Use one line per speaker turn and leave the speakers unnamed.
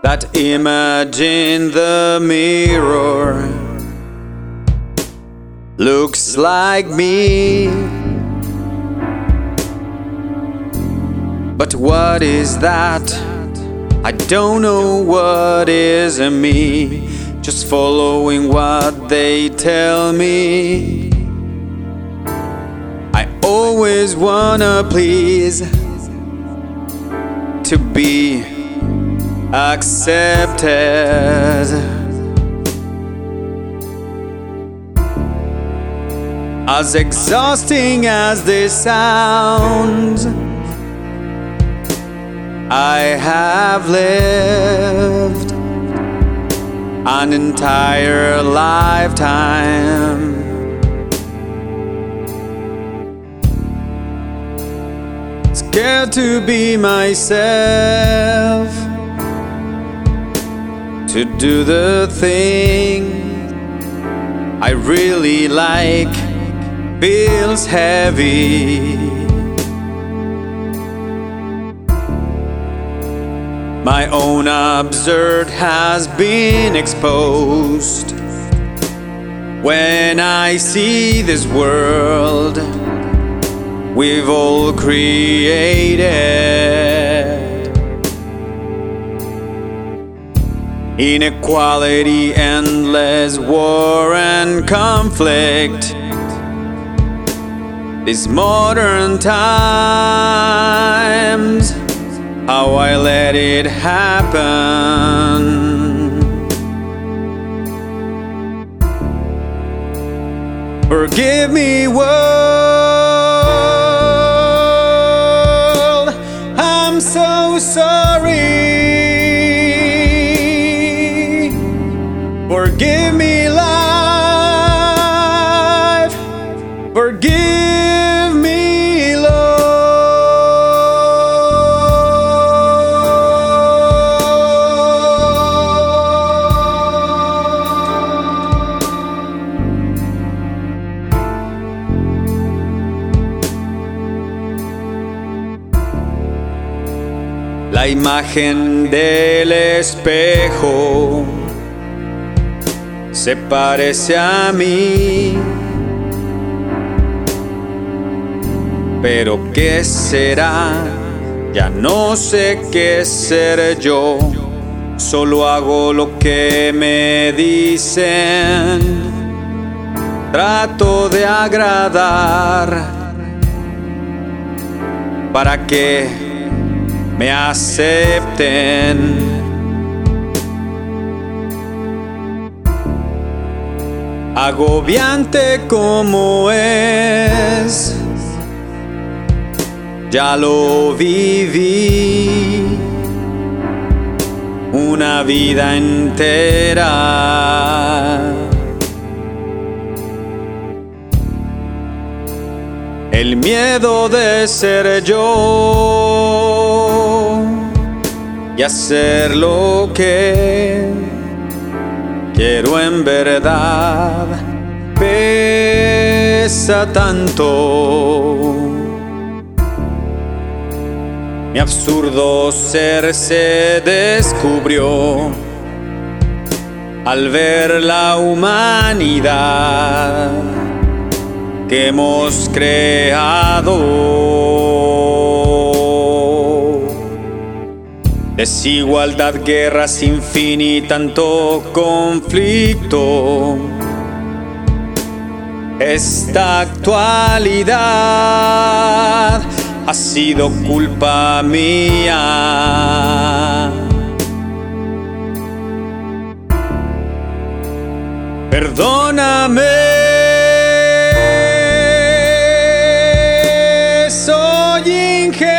That image in the mirror looks like me. But what is that? I don't know what is in me. Just following what they tell me. I always wanna please, to be accepted. As exhausting as this sounds, I have lived an entire lifetime. Scared to be myself, to do the thing I really like feels heavy. My own absurd has been exposed. When I see this world we've all created, inequality, endless war and conflict, these modern times, how I let it happen. Forgive me, world, I'm so sorry. Forgive me, life, forgive me, Lord. La imagen del espejo se parece a mí, pero ¿qué será? Ya no sé qué ser yo, solo hago lo que me dicen, trato de agradar para que me acepten. Agobiante como es, ya lo viví una vida entera. El miedo de ser yo y hacer lo que quiero en verdad pesa tanto. Mi absurdo ser se descubrió al ver la humanidad que hemos creado. Desigualdad, guerra sin fin y tanto conflicto. Esta actualidad ha sido culpa mía. Perdóname. Soy ingenuo.